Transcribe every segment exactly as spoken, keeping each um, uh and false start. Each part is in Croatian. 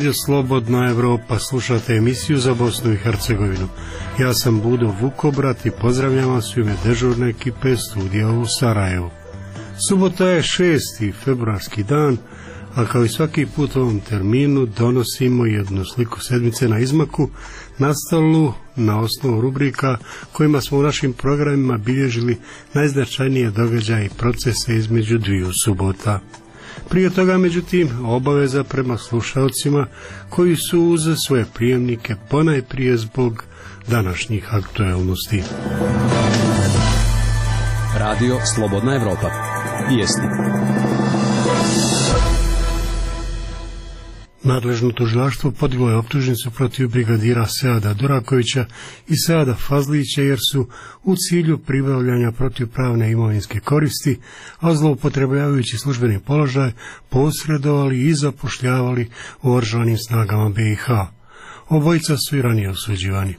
Radio Slobodna Evropa, slušate emisiju za Bosnu i Hercegovinu. Ja sam Budo Vukobrat i pozdravljam vas u ime dežurne ekipe studija u Sarajevu. Subota je šesti februarski dan, a kao i svaki put u ovom terminu donosimo jednu sliku sedmice na izmaku, nastalu na osnovu rubrika kojima smo u našim programima bilježili najznačajnije događaje i procese između dviju subota. Prije toga, međutim, obaveza prema slušalcima koji su uz svoje prijemnike ponajprije zbog današnjih aktuelnosti. Radio Slobodna Evropa. Vijesti. Nadležno tužilaštvo podiglo je optužnicu protiv brigadira Seada Durakovića i Seada Fazlića jer su u cilju pribavljanja protivpravne imovinske koristi, a zloupotrebljavajući službeni položaj posredovali i zapošljavali u oružanim snagama B i H. Obojica su i ranije osuđivani.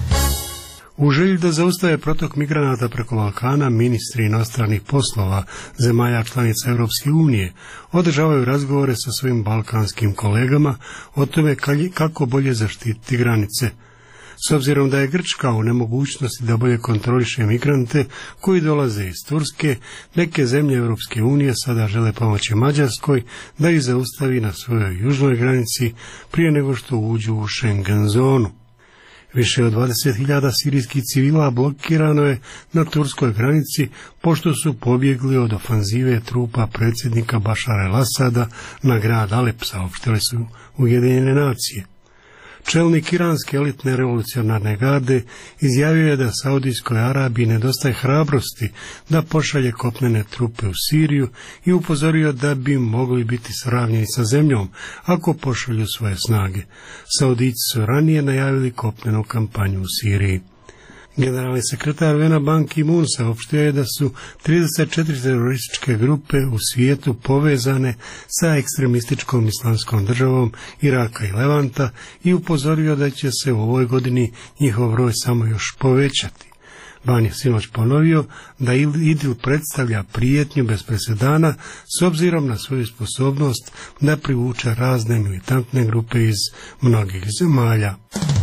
U želji da zaustave protok migranata preko Balkana, ministri inostranih poslova zemalja članica Europske unije održavaju razgovore sa svojim balkanskim kolegama o tome kako bolje zaštititi granice. S obzirom da je Grčka u nemogućnosti da bolje kontroliše migrante koji dolaze iz Turske, neke zemlje Europske unije sada žele pomoći Mađarskoj da ih zaustavi na svojoj južnoj granici prije nego što uđu u Schengen zonu. Više od dvadeset hiljada sirijskih civila blokirano je na turskoj granici pošto su pobjegli od ofanzive trupa predsjednika Bašara el-Asada na grad Alep, saopštile su Ujedinjene nacije. Čelnik iranske elitne revolucionarne garde izjavio je da Saudijskoj Arabiji nedostaje hrabrosti da pošalje kopnene trupe u Siriju i upozorio da bi mogli biti sravnjeni sa zemljom ako pošalju svoje snage. Saudijci su ranije najavili kopnenu kampanju u Siriji. Generalni sekretar U N-a Ban Ki-moon saopštio je da su trideset četiri terorističke grupe u svijetu povezane sa ekstremističkom islamskom državom Iraka i Levanta i upozorio da će se u ovoj godini njihov broj samo još povećati. Ban je sinoć ponovio da IDIL predstavlja prijetnju bez presedana s obzirom na svoju sposobnost da privuče razne militantne grupe iz mnogih zemalja.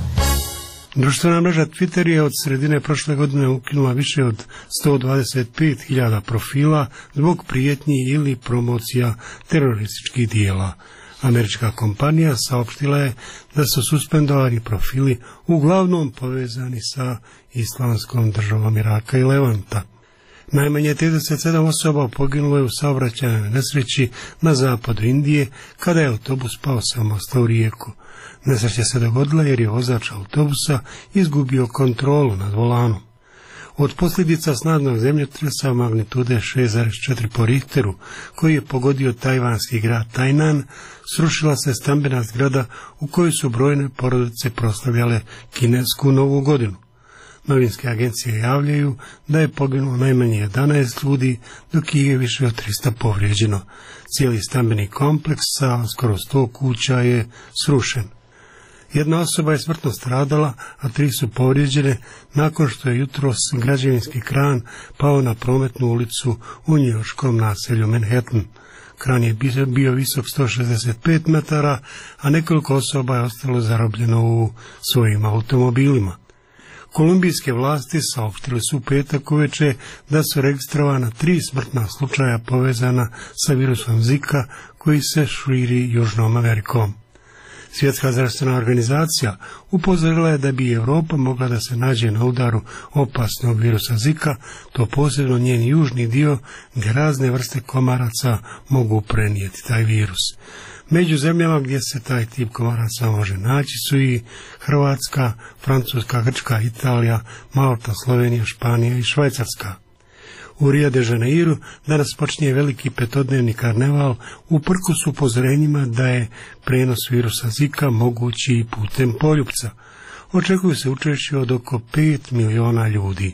Društvena mreža Twitter je od sredine prošle godine ukinula više od sto dvadeset pet hiljada profila zbog prijetnji ili promocija terorističkih dijela. Američka kompanija saopštila je da su suspendovani profili uglavnom povezani sa islamskom državom Iraka i Levanta. Najmanje trideset sedam osoba poginulo je u saobraćajnoj nesreći na zapadu Indije kada je autobus pao sa mosta u rijeku. Nesreća se dogodila jer je vozač autobusa izgubio kontrolu nad volanom. Od posljedica snažnog zemljotresa magnitude šest zarez četiri po Richteru, koji je pogodio tajvanski grad Tainan, srušila se stambena zgrada u kojoj su brojne porodice proslavljale kinesku novu godinu. Novinske agencije javljaju da je poginulo najmanje jedanaest ljudi, dok ih je više od trista povrijeđeno. Cijeli stambeni kompleks sa skoro sto kuća je srušen. Jedna osoba je smrtno stradala, a tri su povrijeđene nakon što je jutros građevinski kran pao na prometnu ulicu u njujorškom naselju Manhattan. Kran je bio visok sto šezdeset pet metara, a nekoliko osoba je ostalo zarobljeno u svojim automobilima. Kolumbijske vlasti saopštile su u petak uveče da su registrovana tri smrtna slučaja povezana sa virusom Zika koji se širi Južnom Amerikom. Svjetska zdravstvena organizacija upozorila je da bi Europa mogla da se nađe na udaru opasnog virusa Zika, to posebno njen južni dio gdje razne vrste komaraca mogu prenijeti taj virus. Među zemljama gdje se taj tip komaraca može naći su i Hrvatska, Francuska, Grčka, Italija, Malta, Slovenija, Španija i Švajcarska. U Rio de Janeiru danas počinje veliki petodnevni karneval uprkos upozorenjima da je prenos virusa Zika mogući i putem poljupca. Očekuju se učešće od oko pet miliona ljudi.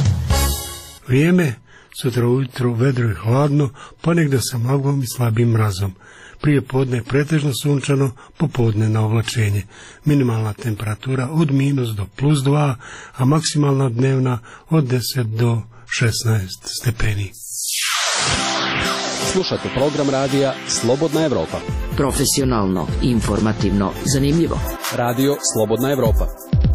Vrijeme, sutra ujutro vedro i hladno, ponegdje sa maglom i slabim mrazom. Prije podne pretežno sunčano, popodne na ovlačenje. Minimalna temperatura od minus do plus dva, a maksimalna dnevna od deset do šesnaest stepeni. Slušate program radija Slobodna Evropa. Profesionalno, informativno, zanimljivo. Radio Slobodna Evropa.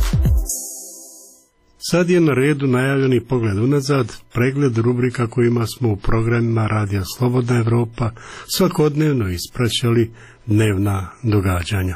Sad je na redu najavljeni pogled unazad, pregled rubrika kojima smo u programima Radija Slobodna Evropa svakodnevno ispraćali dnevna događanja.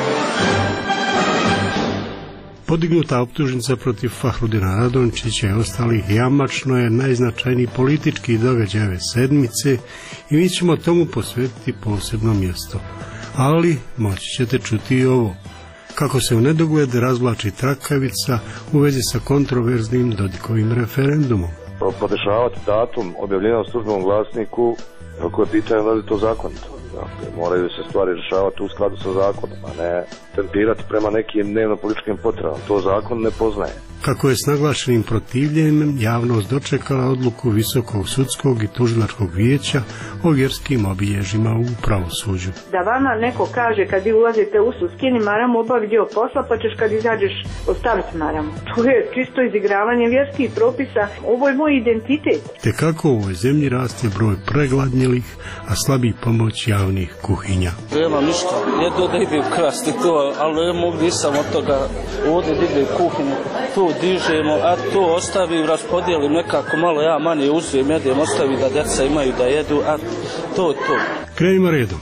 Podignuta optužnica protiv Fahrudina Radončića i ostalih jamačno je najznačajniji politički događaj ove sedmice i mi ćemo tomu posvetiti posebno mjesto. Ali moći ćete čuti i ovo. Kako se u nedogled razvlači trakavica u vezi sa kontroverznim Dodikovim referendumom. Podešavati datum objavljenja u službenom glasniku, ako je pitanje da li to zakonito. Dakle, moraju se stvari rješavati u skladu sa zakonom, a ne tentirati prema nekim dnevno-političkim potrebama. To zakon ne poznaje. Kako je s naglašenim protivljenjem javnost dočekala odluku Visokog sudskog i tužilačkog vijeća o vjerskim obilježjima u pravosuđu. Da vama neko kaže kad vi ulazite u sud, skini maramu, obavi dio posla, pa ćeš kad izađeš ostaviti maramu. To je čisto izigravanje vjerskih propisa. Ovo je moj identitet. Te kako u ovoj zemlji raste broj pregladnjelih, a slabi pomoć javnih kuhinja. Nema ništa, jedno da ide krasti to, ali ne mogu nisam od toga ovdje da ide kuhinju. Tu dižemo, a to ostavi, raspodijelim nekako malo, ja manje uzvijem, jedem, ostavi da djeca imaju da jedu, a to je to. Krenimo redom.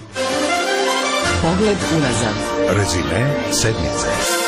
Pogled unazad. Rezime sedmice.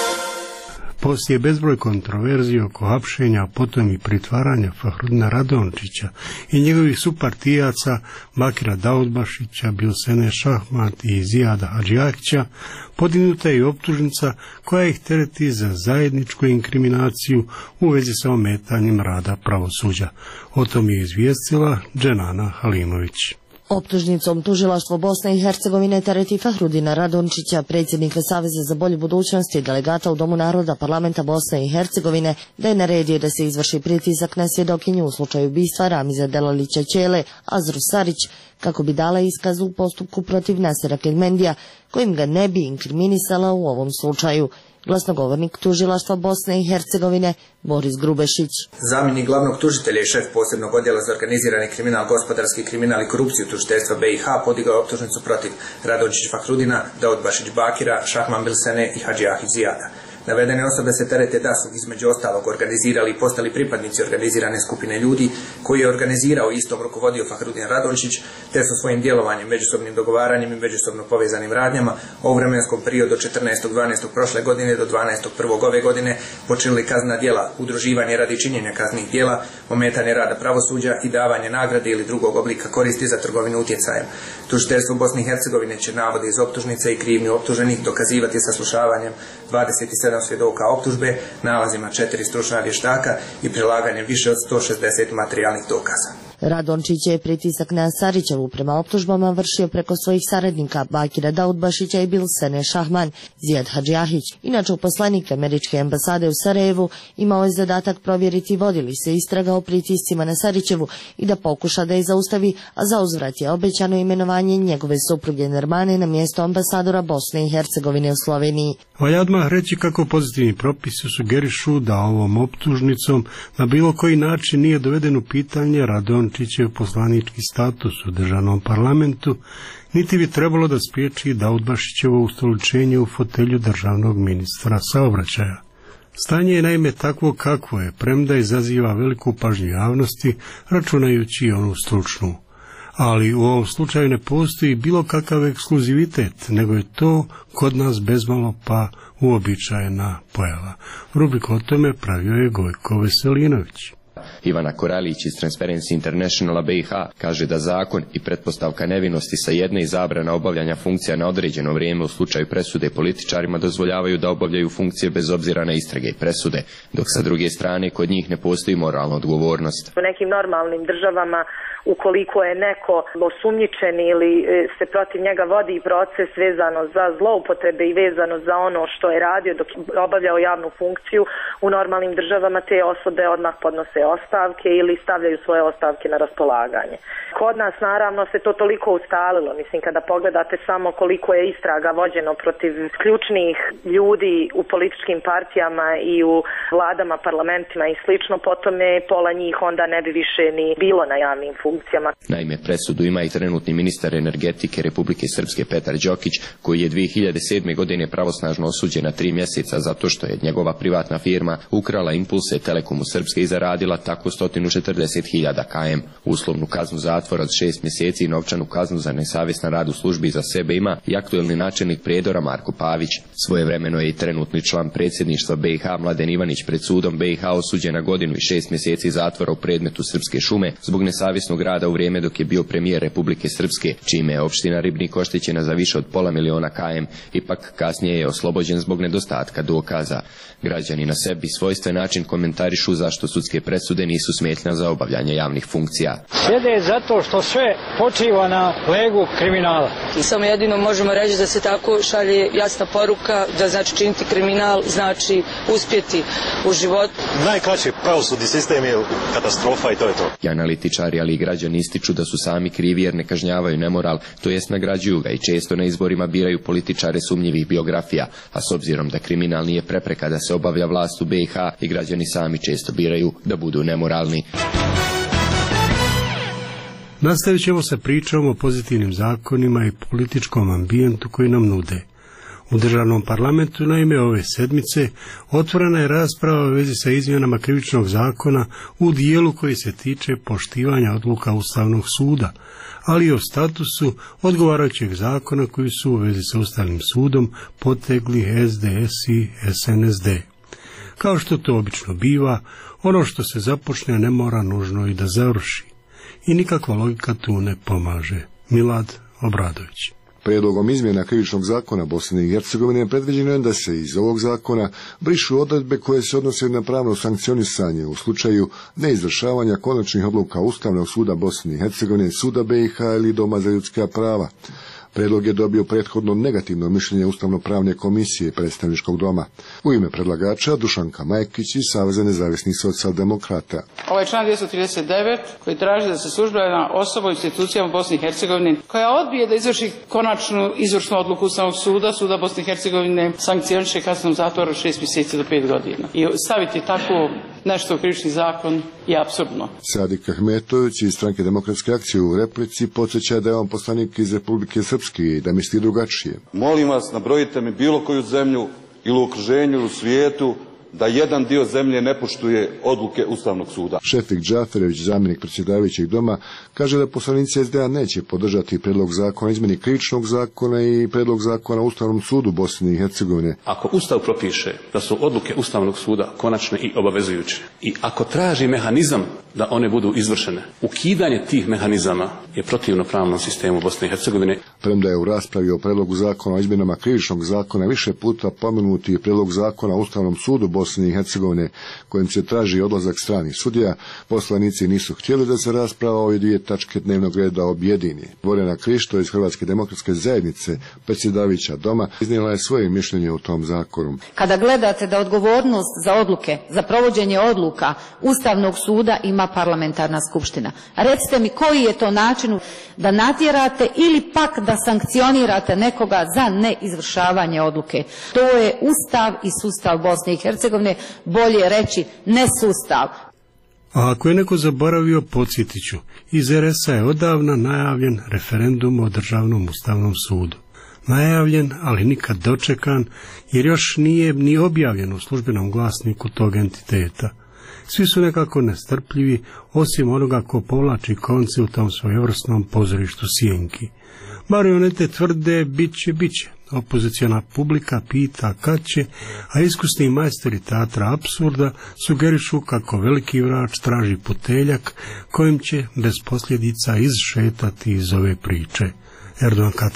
Poslije bezbroj kontroverzije oko hapšenja, potom i pritvaranja Fahrudina Radončića i njegovih supartijaca Bakira Daudbašića, Bilsene Šahmat i Zijada Hadžijahića, podignuta je i optužnica koja ih tereti za zajedničku inkriminaciju u vezi sa ometanjem rada pravosuđa. O tom je izvijestila Dženana Halimović. Optužnicom tužilaštvo Bosne i Hercegovine tereti Fahrudina Radončića, predsjednika Saveza za bolju budućnost i delegata u Domu naroda Parlamenta Bosne i Hercegovine, da je naredio da se izvrši pritisak na svjedokinju u slučaju ubistva Ramiza Delalića Ćele, Azru Sarić, kako bi dala iskaz u postupku protiv Nasera Kedmendija, kojim ga ne bi inkriminisala u ovom slučaju. Glasnogovornik tužilaštva Bosne i Hercegovine Boris Grubešić. Zamjenik glavnog tužitelja i šef posebnog odjela za organizirani kriminal, gospodarski kriminal i korupciju tužiteljstva B i H podigao optužnicu protiv Radončić Fahrudina, Daudbašić Bakira, Šahman Bilsene i Hadžijahić Zijada. Navedene osobe se terete da su između ostalog organizirali i postali pripadnici organizirane skupine ljudi koji je organizirao i istom rukovodio Fahrudin Radončić, te su svojim djelovanjem, međusobnim dogovaranjem i međusobno povezanim radnjama u vremenskom periodu od četrnaestog dvanaestog prošle godine do dvanaestog prvog ove godine počinili kaznena djela, udruživanje radi činjenja kaznenih djela, ometanje rada pravosuđa i davanje nagrade ili drugog oblika koristi za trgovinu utjecajem. Tužiteljstvo Bosne i Hercegovine će navode iz optužnice i krivnju optuženih dokazivati saslušavanjem dvadeset sedam svjedoka optužbe, nalazima četiri stručna vještaka i prilaganjem više od sto šezdeset materijalnih dokaza. Radončić je pritisak na Sarićevu prema optužbama vršio preko svojih saradnika Bakira Daudbašića i Bilsene Šahman. Zijad Hadžijahić, inače uposlenik američke ambasade u Sarajevu, imao je zadatak provjeriti vodi li se istraga o pritiscima na Sarićevu i da pokuša da je zaustavi, a za uzvrat je obećano imenovanje njegove supruge Nermane na mjesto ambasadora Bosne i Hercegovine u Sloveniji. Valja odmah reći kako pozitivni propisi sugerišu da ovom optužnicom na bilo koji način nije doveden u pitanje Radončićev poslanički status u državnom parlamentu, niti bi trebalo da spriječi Daudbašićevo ustoličenje u fotelju državnog ministra saobraćaja. Stanje je naime takvo kakvo je, premda izaziva veliku pažnju javnosti, računajući onu stručnu. Ali u ovom slučaju ne postoji bilo kakav ekskluzivitet, nego je to kod nas bezmalo pa uobičajena pojava. Rubriku o tome pravio je Gojko Veselinović. Ivana Koralić iz Transparency Internationala B i H kaže da zakon i pretpostavka nevinosti sa jedne i zabrana obavljanja funkcija na određeno vrijeme u slučaju presude političarima dozvoljavaju da obavljaju funkcije bez obzira na istrage i presude, dok sa druge strane kod njih ne postoji moralna odgovornost. U nekim normalnim državama, ukoliko je neko osumnjičen ili se protiv njega vodi proces vezano za zloupotrebe i vezano za ono što je radio dok je obavljao javnu funkciju, u normalnim državama te osobe odmah podnose ostavku ostavke ili stavljaju svoje ostavke na raspolaganje. Kod nas naravno se to toliko ustalilo, mislim kada pogledate samo koliko je istraga vođeno protiv ključnih ljudi u političkim partijama i u vladama, parlamentima i slično, potom je pola njih onda ne bi više ni bilo na javnim funkcijama. Naime, presudu ima i trenutni ministar energetike Republike Srpske Petar Đokić, koji je dvije hiljade sedme godine pravosnažno osuđen na tri mjeseca zato što je njegova privatna firma ukrala impulse Telekomu Srpske i zaradila tako sto četrdeset hiljada km. Uslovnu kaznu zatvora od šest mjeseci i novčanu kaznu za nesavjestan rad u službi za sebe ima i aktuelni načelnik Prijedora Marko Pavić. Svojevremeno je i trenutni član predsjedništva B i H Mladen Ivanić pred sudom B i H osuđen na godinu i šest mjeseci zatvora u predmetu Srpske šume zbog nesavjesnog rada u vrijeme dok je bio premijer Republike Srpske, čime je opština Ribnik oštećena za više od pola miliona km. Ipak kasnije je oslobođen zbog nedostatka dokaza. Građani na sebi svojstven način komentarišu zašto sudske presude nisu smetnja za obavljanje javnih funkcija. Sjede zato što sve počiva na legu kriminala. I samo jedino možemo reći da se tako šalje jasna poruka da znači činiti kriminal znači uspjeti u životu. Najkraći pravosudni sistem je katastrofa i to je to. I analitičari, ali i građani ističu da su sami krivi jer ne kažnjavaju nemoral, to jest nagrađuju ga i često na izborima biraju političare sumnjivih biografija, a s obzirom da kriminal nije prepreka da se obavlja vlast u B i H i građani sami često biraju da budu nemoralni. Nastavit ćemo sa pričom o pozitivnim zakonima i političkom ambijentu koji nam nude. U državnom parlamentu naime ove sedmice otvorena je rasprava u vezi sa izmjenama krivičnog zakona u dijelu koji se tiče poštivanja odluka Ustavnog suda, ali i o statusu odgovarajućeg zakona koji su u vezi sa Ustavnim sudom potegli S D S i S N S D. Kao što to obično biva, ono što se započne ne mora nužno i da završi. I nikakva logika tu ne pomaže. Milad Obradović. Prijedlogom izmjena krivičnog zakona Bosne i Hercegovine predviđeno je da se iz ovog zakona brišu odredbe koje se odnose na pravno sankcionisanje u slučaju neizvršavanja konačnih odluka Ustavnog suda Bosne i Hercegovine, suda B i H ili Doma za ljudska prava. Prijedlog je dobio prethodno negativno mišljenje Ustavno-pravne komisije predstavničkog doma. U ime predlagača Dušanka Majkić iz Saveza nezavisnih socijaldemokrata. Ovaj član dvjesto trideset devet koji traži da se službena osoba u institucijama Bosne i Hercegovine koja odbije da izvrši konačnu izvršnu odluku Ustavnog suda, suda Bosne i Hercegovine, sankcioniše kaznom zatvora od šest mjeseci do pet godina. I staviti tako nešto u krivični zakon je apsurdno. Sadik Ahmetović iz Stranke demokratske akcije u replici podsjeća da je on poslanik iz Republike Srpske i da misli drugačije. Molim vas, nabrojite mi bilo koju zemlju ili u okruženju ili u svijetu da jedan dio zemlje ne poštuje odluke Ustavnog suda. Šefik Džaferević, zamjenik predsjedavajućeg doma, kaže da poslanici S D A neće podržati prijedlog zakona o izmjeni krivičnog zakona i prijedlog zakona o Ustavnom sudu Bosne i Hercegovine. Ako Ustav propiše da su odluke Ustavnog suda konačne i obavezujuće i ako traži mehanizam da one budu izvršene, ukidanje tih mehanizama je protivno pravnom sistemu Bosne i Hercegovine. Premda je u raspravi o prijedlogu zakona o izmjenama krivičnog zakona više puta pomenuti prijedlog zakona o Ustavnom sudu Bosne i Hercegovine kojim se traži odlazak stranih sudija, poslanici nisu htjeli da se rasprava ove dvije tačke dnevnog reda objedini. Vorena Krišto iz Hrvatske demokratske zajednice, predsjedavajuća doma, iznijela je svoje mišljenje u tom zakonu. Kada gledate da odgovornost za odluke, za provođenje odluka Ustavnog suda ima parlamentarna skupština, recite mi koji je to način da natjerate ili pak da sankcionirate nekoga za neizvršavanje odluke. To je Ustav i sustav Bosne i Hercegovine, bolje reći ne sustav. A ako je neko zaboravio, podsjetit ću, iz R S A je odavna najavljen referendum o državnom ustavnom sudu. Najavljen, ali nikad dočekan, jer još nije ni objavljen u službenom glasniku tog entiteta. Svi su nekako nestrpljivi, osim onoga ko povlači konce u tom svojevrsnom pozorištu sjenki. Marionete tvrde, bit će, bit će. Opoziciona publika pita kad će, a iskusni majstori teatra apsurda sugerišu kako veliki vrač traži puteljak kojim će bez posljedica izšetati iz ove priče. Erdogan Katana.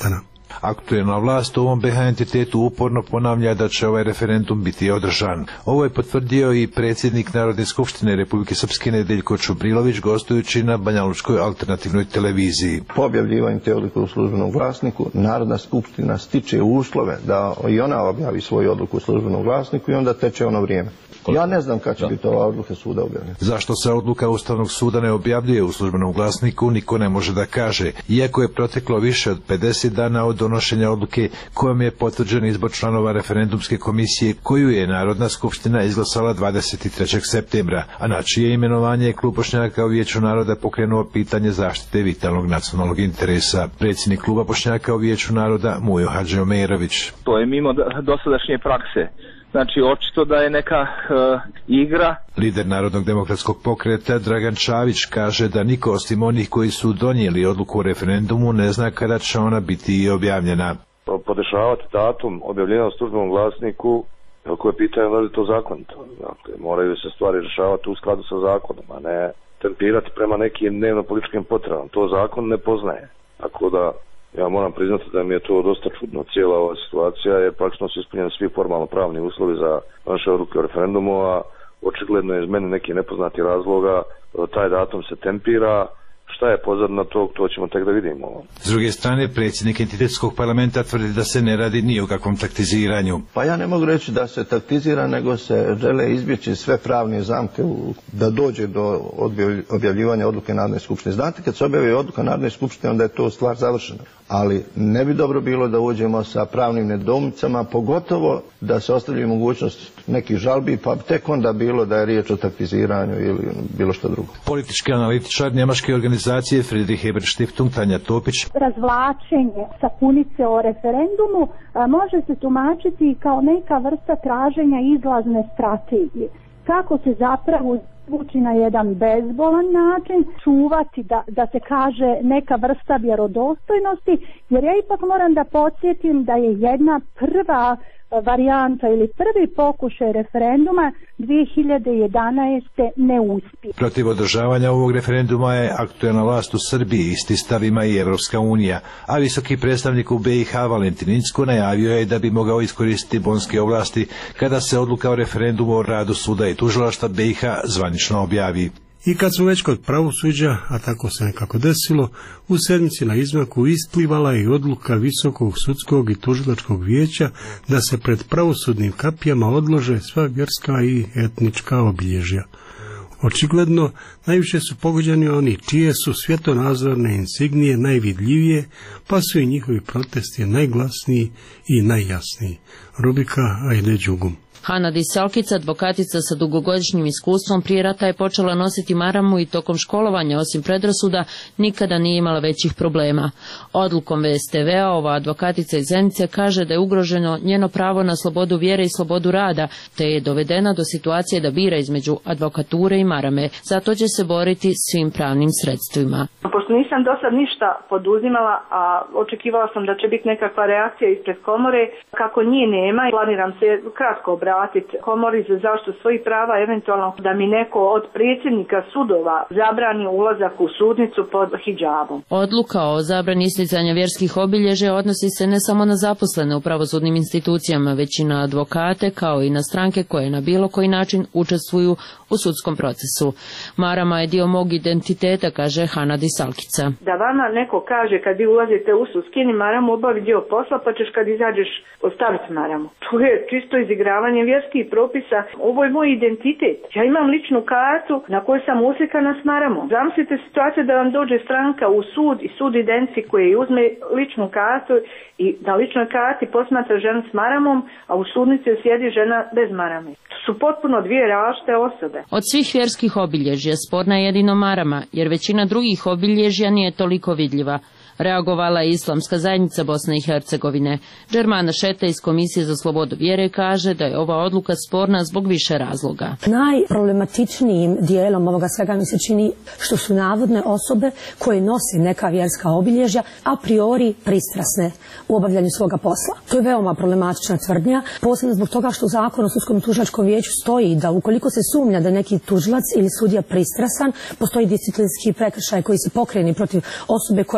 Aktuelna vlast u ovom B H entitetu uporno ponavlja da će ovaj referendum biti održan. Ovo je potvrdio i predsjednik Narodne skupštine Republike Srpske Nedeljko Čubrilović gostujući na Banjalučkoj alternativnoj televiziji. Po objavljivanju te odluke u službenom glasniku, Narodna skupština stiče uslove da i ona objavi svoju odluku u službenom glasniku i onda teče ono vrijeme. Ja ne znam kada će biti ova odluka suda objavljena. Zašto se odluka Ustavnog suda ne objavljuje u službenom glasniku, niko ne može da kaže. Iako je proteklo više od pedeset dana od donošenja odluke kojom je potvrđen izbor članova referendumske komisije koju je Narodna skupština izglasala dvadeset trećeg septembra, a na čije imenovanje je Klub Bošnjaka u Vijeću naroda pokrenuo pitanje zaštite vitalnog nacionalnog interesa. Predsjednik Kluba Bošnjaka u Vijeću naroda Mujo Hadžiomerović. To je mimo dosadašnje prakse. Znači, očito da je neka uh, igra. Lider Narodnog demokratskog pokreta Dragan Čavić kaže da niko osim onih koji su donijeli odluku o referendumu ne zna kada će ona biti i objavljena. Podešavati datum objavljena u službenom glasniku, ako je pitanje da li je to zakonito. Dakle, moraju se stvari rješavati u skladu sa zakonom, a ne tempirati prema nekim dnevno-političkim potrebama. To zakon ne poznaje. Tako da ja moram priznati da mi je to dosta čudno. Cijela ova situacija je praktično su ispunjeni svi formalno pravni uslovi za naše odluke o referendumu, a očigledno je iz mene neki nepoznati razloga taj datum se tempira. Šta je pozadina tog, to ćemo tek da vidimo. S druge strane, predsjednik entitetskog parlamenta tvrdi da se ne radi ni o kakvom taktiziranju. Pa ja ne mogu reći da se taktizira, nego se žele izbjeći sve pravne zamke u, da dođe do objavljivanja odluke Narodne skupštine. Znate, kad se objavi odluka Narodne skupštine, onda je to stvar završena. Ali ne bi dobro bilo da uđemo sa pravnim nedoumicama, pogotovo da se ostavlja mogućnost nekih žalbi, pa tek onda bilo da je riječ o taktiziranju ili bilo što drugo. Politički analitičar njemačke organizacije Friedrich Ebert Stiftung Tanja Topić. Razvlačenje sapunice o referendumu a, može se tumačiti kao neka vrsta traženja izlazne strategije. Kako se zapravo uči na jedan bezbolan način, čuvati da, da se kaže neka vrsta vjerodostojnosti, jer ja ipak moram da podsjetim da je jedna prva varijanta ili prvi pokušaj referenduma dvije hiljade jedanaeste ne uspije. Protiv održavanja ovog referenduma je aktuelna vlast u Srbiji, isti stav ima i Evropska unija, a visoki predstavnik u B i H Valentin Incko najavio je da bi mogao iskoristiti bonske ovlasti kada se odluka o referendumu o radu suda i tužilaštva B i H zvanično objavi. I kad smo već kod pravosuđa, a tako se nekako desilo, u sedmici na izmaku isplivala je odluka Visokog sudskog i tužilačkog vijeća da se pred pravosudnim kapijama odlože sva vjerska i etnička obilježja. Očigledno, najviše su pogođeni oni čije su svjetonazorne insignije najvidljivije, pa su i njihovi protesti najglasniji i najjasniji. Rubrika Ajde Đugum. Hana Disalkica, advokatica sa dugogodišnjim iskustvom, prije rata je počela nositi maramu i tokom školovanja, osim predrasuda, nikada nije imala većih problema. Odlukom V S T V-a ova advokatica iz Zenice kaže da je ugroženo njeno pravo na slobodu vjere i slobodu rada, te je dovedena do situacije da bira između advokature i marame. Zato će se boriti svim pravnim sredstvima. Pošto nisam do sad ništa poduzimala, a očekivala sam da će biti nekakva reakcija ispred komore, kako njih nema, planiram se kratko obratiti komori za zaštitu svojih prava, eventualno da mi neko od predsjednika sudova zabrani ulazak u sudnicu pod hidžabom. Odluka o zabrani isticanja vjerskih obilježja odnosi se ne samo na zaposlene u pravosudnim institucijama, već i na advokate, kao i na stranke koje na bilo koji način učestvuju u sudskom procesu. Marama je dio mog identiteta, kaže Hana Disalkica. Da vama neko kaže kad vi ulazite u sud, skini maramu, obavi dio posla, pa ćeš kad izađeš ostaviti maramu. To je čisto izigravanje vjerskih propisa. Ovo je moj identitet. Ja imam ličnu kartu na kojoj sam uslikana s maramom. Zamislite situaciju da vam dođe stranka u sud i sud identici koji uzme ličnu kartu i na ličnoj karti posmatra ženu s maramom, a u sudnici sjedi žena bez marame. To su potpuno dvije različite osobe. Od svih vjerskih obilježja sporna je jedino marama, jer većina drugih obilježja nije toliko vidljiva. Reagovala je Islamska zajednica Bosne i Hercegovine. Džermana Šeta iz Komisije za slobodu vjere kaže da je ova odluka sporna zbog više razloga. Najproblematičnijim dijelom ovoga svega mi se čini što su navodne osobe koje nose neka vjerska obilježja a priori pristrasne u obavljanju svoga posla. To je veoma problematična tvrdnja, posebno zbog toga što u Zakonu o sudskom tužilačkom vijeću stoji da ukoliko se sumnja da neki tužilac ili sudija pristrasan, postoji disciplinski prekršaj koji se pokrene protiv osobe koja je eventualno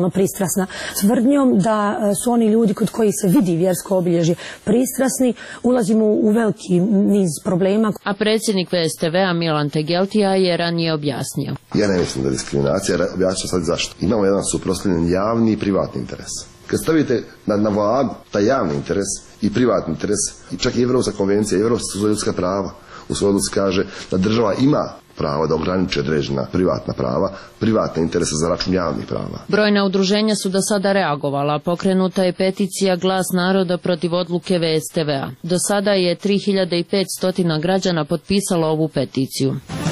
seksualno pristrasna. Tvrdnjom da su oni ljudi kod kojih se vidi vjersko obilježje pristrasni, ulazimo u veliki niz problema. A predsjednik V S T V-a Milan Tegeltija je ranije objasnio. Ja ne mislim da je diskriminacija, objasnit sad zašto. Imamo jedan suprotstavljen javni i privatni interes. Kad stavite na, na vladu taj javni interes i privatni interes, i čak i Evropska konvencija, Evropska sud za ljudska prava u svojoj odluci kaže da država ima pravo da ograniči određena privatna prava, privatne interese za račun javnih prava. Brojna udruženja su do sada reagovala. Pokrenuta je peticija Glas naroda protiv odluke V S T V-a. Do sada je tri hiljade petsto građana potpisalo ovu peticiju.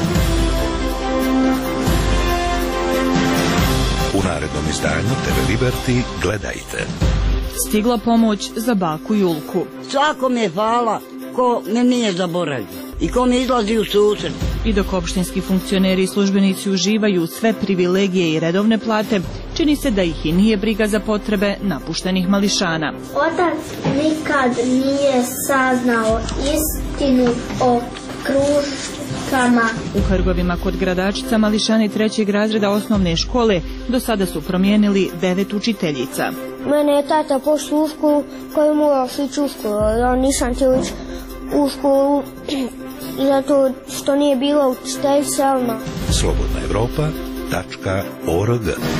U narednom izdanju T V Liberty gledajte. Stigla pomoć za baku Julku. Svakom je hvala ko me nije zaboravio i ko mi izlazi u susret. I dok opštinski funkcioneri i službenici uživaju sve privilegije i redovne plate, čini se da ih i nije briga za potrebe napuštenih mališana. Otac nikad nije saznao istinu o kruškama. U Hrgovima kod Gradačica mališani trećeg razreda osnovne škole do sada su promijenili devet učiteljica. Mene je tata pošao u školu koju morao ići u školu, ja nisam htio ići u školu zato što nije bila učiteljica. Slobodna Evropa tačka org.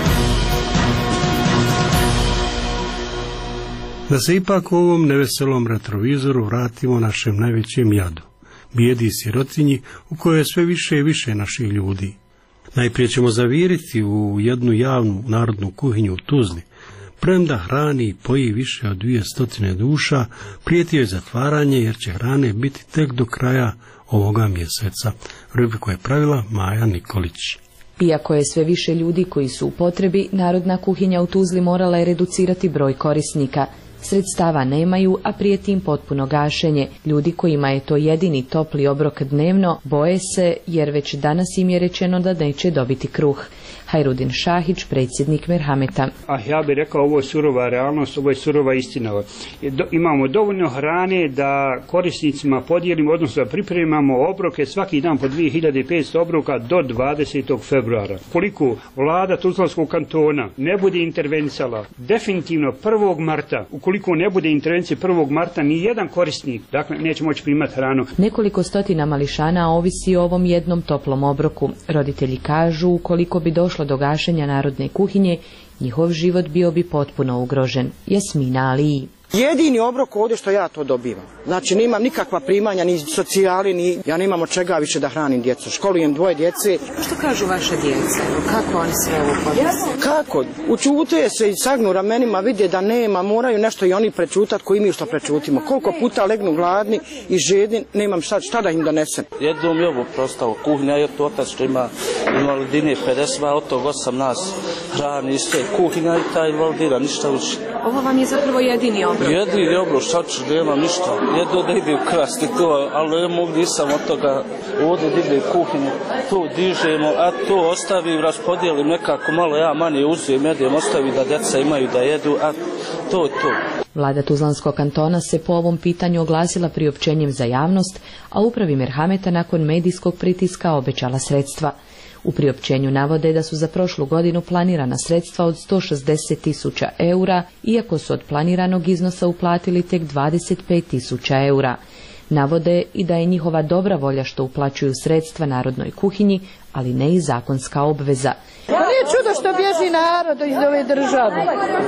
Da se ipak u ovom neveselom retrovizoru vratimo našem najvećem jadu, bijedi i sirotinji u kojoj je sve više i više naših ljudi. Najprije ćemo zaviriti u jednu javnu narodnu kuhinju u Tuzli. Premda hrani i poji više od dvije stotine duša, prijeti joj zatvaranje jer će hrane biti tek do kraja ovoga mjeseca. Rubriku je pravila Maja Nikolić. Iako je sve više ljudi koji su u potrebi, narodna kuhinja u Tuzli morala je reducirati broj korisnika. Sredstava nemaju, a prijeti im potpuno gašenje. Ljudi kojima je to jedini topli obrok dnevno boje se jer već danas im je rečeno da neće dobiti kruh. Hajrudin Šahić, predsjednik Merhameta. A ja bih rekao, ovo je surova realnost, ovo je surova istina. Do, imamo dovoljno hrane da korisnicima podijelimo, odnosno da pripremamo obroke svaki dan po dvije hiljade petsto obroka do dvadesetog februara. Koliko vlada Tuzlanskog kantona ne bude intervencala, definitivno prvog marta, ukoliko ne bude intervencije prvog marta, ni jedan korisnik, dakle, neće moći primati hranu. Nekoliko stotina mališana ovisi o ovom jednom toplom obroku. Roditelji kažu, ukoliko bi došlo do gašenja narodne kuhinje, njihov život bio bi potpuno ugrožen. Jasmina Aliji. Jedini obrok ovdje što ja to dobivam. Znači, nemam nikakva primanja, ni socijali, ni ja nemam od čega više da hranim djecu. Školujem dvoje djece. Što kažu vaše djece? Kako oni sve ovo podnose? Kako? Učute se i sagnu ramenima, vide da nema, moraju nešto i oni prečutat koji mi što prečutimo. Koliko puta legnu gladni i žedni, nemam šta, šta da im donesem. Jednom je ovo prostalo kuhnja, jer to otac što ima invalidine pedeset, od tog osam nas hrani, sve kuhinja i ta invalidira, ništa više. Ovo vam je zapravo jedini obrok. Jedini obrok, sad ću da imam ništa. Jedno da ide u krasti to, ali ja mogu nisam od toga ovdje da ide u kuhinju, to dižemo, a to ostavim, raspodijelim nekako malo, ja manje uzijem, jedem, ostavim da djeca imaju da jedu, a to je to. Vlada Tuzlanskog kantona se po ovom pitanju oglasila priopćenjem za javnost, a upravi Merhameta nakon medijskog pritiska obećala sredstva. U priopćenju navode da su za prošlu godinu planirana sredstva od sto šezdeset tisuća eura, iako su od planiranog iznosa uplatili tek dvadeset pet tisuća eura. Navode i da je njihova dobra volja što uplaćuju sredstva narodnoj kuhinji, ali ne i zakonska obveza. Pa nije čudo što bježi narod iz ove države.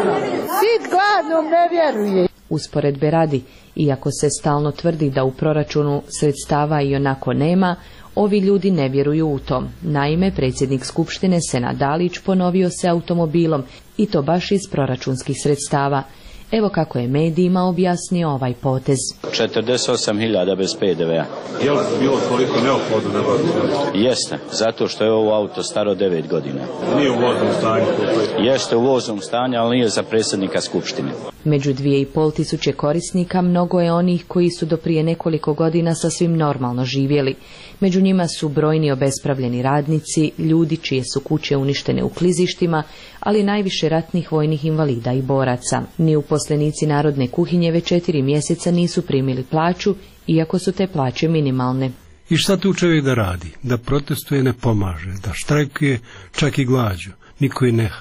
Sit gladnom ne vjeruje. Usporedbe radi, iako se stalno tvrdi da u proračunu sredstava i onako nema, ovi ljudi ne vjeruju u to. Naime, predsjednik Skupštine Senad Dalić ponovio se automobilom i to baš iz proračunskih sredstava. Evo kako je medijima objasnio ovaj potez. četrdeset osam hiljada bez P D V-a. Je li bilo toliko neophodno nabaviti? Jeste, zato što je ovo auto staro devet godina. Nije u voznom stanju? Jeste u voznom stanju, ali nije za predsjednika Skupštine. Među dvije i pol tisuće korisnika mnogo je onih koji su do prije nekoliko godina sasvim normalno živjeli. Među njima su brojni obespravljeni radnici, ljudi čije su kuće uništene u klizištima, ali najviše ratnih vojnih invalida i boraca. Ni uposlenici narodne kuhinje već četiri mjeseca nisu primili plaću, iako su te plaće minimalne. I šta tu čovjek da radi? Da protestuje ne pomaže, da štrajkuje čak i glađu, niko i ne haje.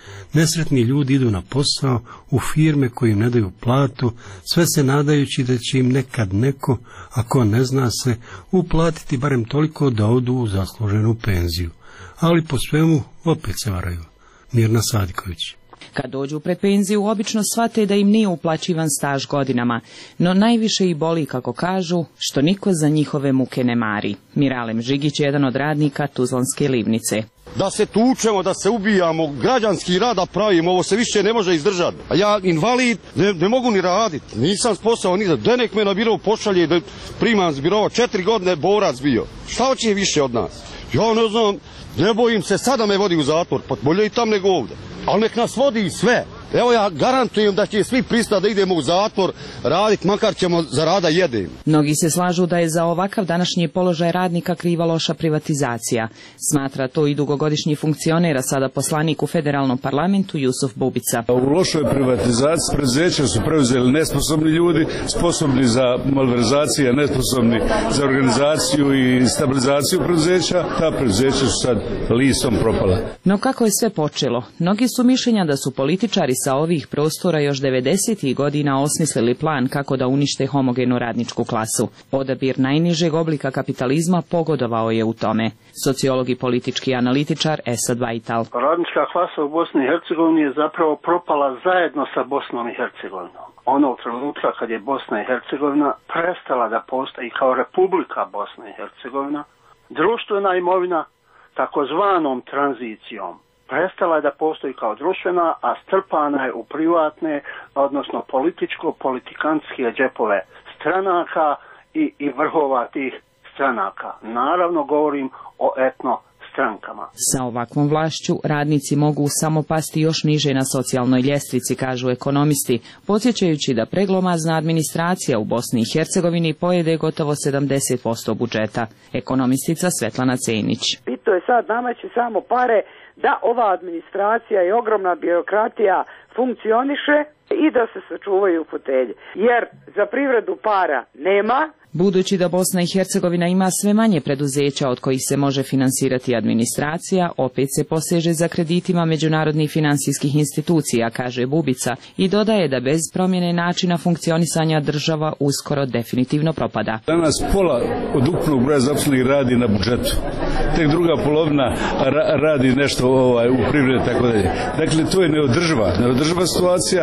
Nesretni ljudi idu na posao u firme koji im ne daju platu, sve se nadajući da će im nekad neko, ako ne zna se, uplatiti barem toliko da odu u zasluženu penziju. Ali po svemu opet se varaju. Mirna Sadiković. Kad dođu pred penziju, obično shvate da im nije uplaćivan staž godinama, no najviše ih boli, kako kažu, što niko za njihove muke ne mari. Miralem Žigić je jedan od radnika Tuzlanske livnice. Da se tučemo, da se ubijamo, građanski rad da pravimo, ovo se više ne može izdržati. A ja, invalid, ne, ne mogu ni raditi, nisam posao ni za denek me na biro pošalje da primam s birova, četiri godine borac bio. Šta hoće više od nas? Ja ne znam, ne bojim se, sada me vodi u zatvor, pa bolje i tam nego ovdje. Ali nek nas vodi sve. Evo ja garantujem da će svi pristati da idemo u zatvor raditi, makar ćemo za rada jedem. Mnogi se slažu da je za ovakav današnji položaj radnika kriva loša privatizacija. Smatra to i dugogodišnji funkcioner, a sada poslanik u federalnom parlamentu Jusuf Bubica. U lošoj privatizaciji preduzeća su preuzeli nesposobni ljudi, sposobni za malverzacije, nesposobni za organizaciju i stabilizaciju preduzeća. Ta preduzeća su sad listom propala. No kako je sve počelo? Mnogi su mišljenja da su političari sa ovih prostora još devedesetih godina osmislili plan kako da unište homogenu radničku klasu. Odabir najnižeg oblika kapitalizma pogodovao je u tome. Sociolog i politički analitičar Esad Vajtal. Radnička klasa u Bosni i Hercegovini je zapravo propala zajedno sa Bosnom i Hercegovinom. Onog trenutka kad je Bosna i Hercegovina prestala da postoji kao Republika Bosna i Hercegovina, društvena imovina takozvanom tranzicijom prestala je da postoji kao društvena, a strpana je u privatne, odnosno političko-politikantske džepove stranaka i, i vrhova tih stranaka. Naravno govorim o etno strankama. Sa ovakvom vlašću radnici mogu samo pasti još niže na socijalnoj ljestvici, kažu ekonomisti, podsjećajući da preglomazna administracija u Bosni i Hercegovini pojede gotovo sedamdeset posto budžeta. Ekonomistica Svetlana Cenić. Pito je sad nameće samo pare da ova administracija i ogromna birokratija funkcioniše i da se sačuvaju fotelje. Jer za privredu para nema. Budući da Bosna i Hercegovina ima sve manje preduzeća od kojih se može finansirati administracija, opet se poseže za kreditima međunarodnih finansijskih institucija, kaže Bubica, i dodaje da bez promjene načina funkcionisanja država uskoro definitivno propada. Danas pola od ukupnog broja zaposlenih radi na budžetu. Tek druga polovina ra radi nešto ovaj, u privredi, tako dalje. Dakle, to je neodrživa, neodrživa situacija.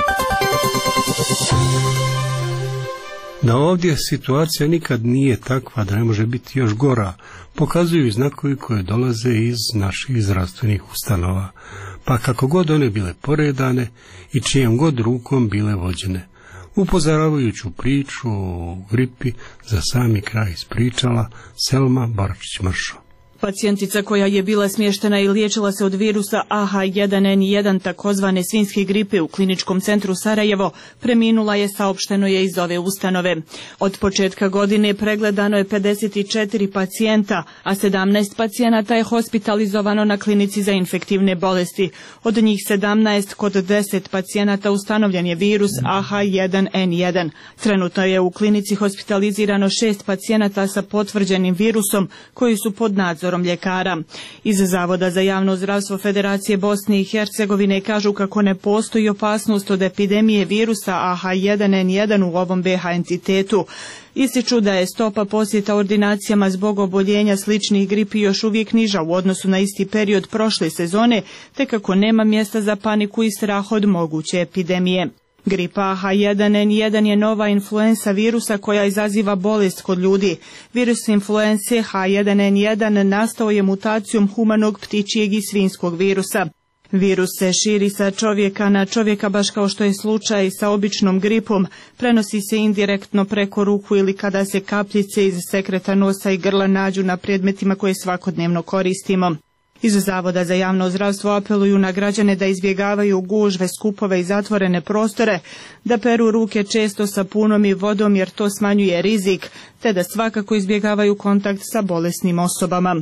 Da ovdje situacija nikad nije takva da ne može biti još gora, pokazuju i znakovi koje dolaze iz naših zdravstvenih ustanova, pa kako god one bile poredane i čijom god rukom bile vođene. Upozoravajuću priču o gripi za sami kraj ispričala Selma Baračić-Mršo. Pacijentica koja je bila smještena i liječila se od virusa A H jedan N jedan takozvane svinjske gripe u kliničkom centru Sarajevo preminula je, saopšteno je iz ove ustanove. Od početka godine pregledano je pedeset četiri pacijenta, a sedamnaest pacijenata je hospitalizovano na klinici za infektivne bolesti. Od njih sedamnaest kod deset pacijenata ustanovljen je virus A H jedan N jedan. Trenutno je u klinici hospitalizirano šest pacijenata sa potvrđenim virusom koji su pod nadzorom ljekara. Iz Zavoda za javno zdravstvo Federacije Bosne i Hercegovine kažu kako ne postoji opasnost od epidemije virusa A H jedan N jedan u ovom B H entitetu. Ističu da je stopa posjeta ordinacijama zbog oboljenja sličnih gripi još uvijek niža u odnosu na isti period prošle sezone, te kako nema mjesta za paniku i strah od moguće epidemije. Gripa A H jedan N jedan je nova influensa virusa koja izaziva bolest kod ljudi. Virus influense H jedan N jedan nastao je mutacijom humanog, ptičijeg i svinjskog virusa. Virus se širi sa čovjeka na čovjeka baš kao što je slučaj sa običnom gripom. Prenosi se indirektno preko ruku ili kada se kapljice iz sekreta nosa i grla nađu na predmetima koje svakodnevno koristimo. Iz Zavoda za javno zdravstvo apeluju na građane da izbjegavaju gužve, skupove i zatvorene prostore, da peru ruke često sapunom i vodom jer to smanjuje rizik, te da svakako izbjegavaju kontakt sa bolesnim osobama.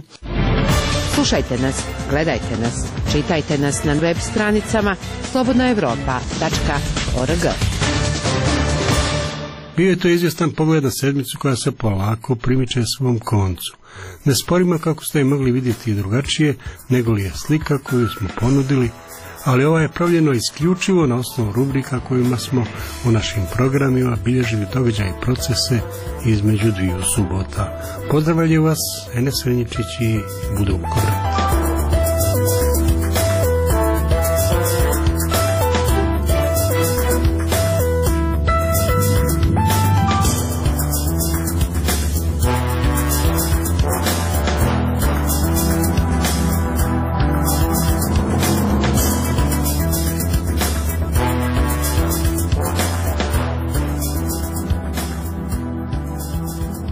Slušajte nas, gledajte nas, čitajte nas na web stranicama slobodna evropa tačka org. Bio je to izvjestan pogled na sedmicu koja se polako primiče svom koncu. Ne sporimo kako ste je mogli vidjeti i drugačije, nego li je slika koju smo ponudili, ali ovo je pravljeno isključivo na osnovu rubrika kojima smo u našim programima bilježili događaje i procese između dviju subota. Pozdravljaju vas Enes Renjičić i Budovko.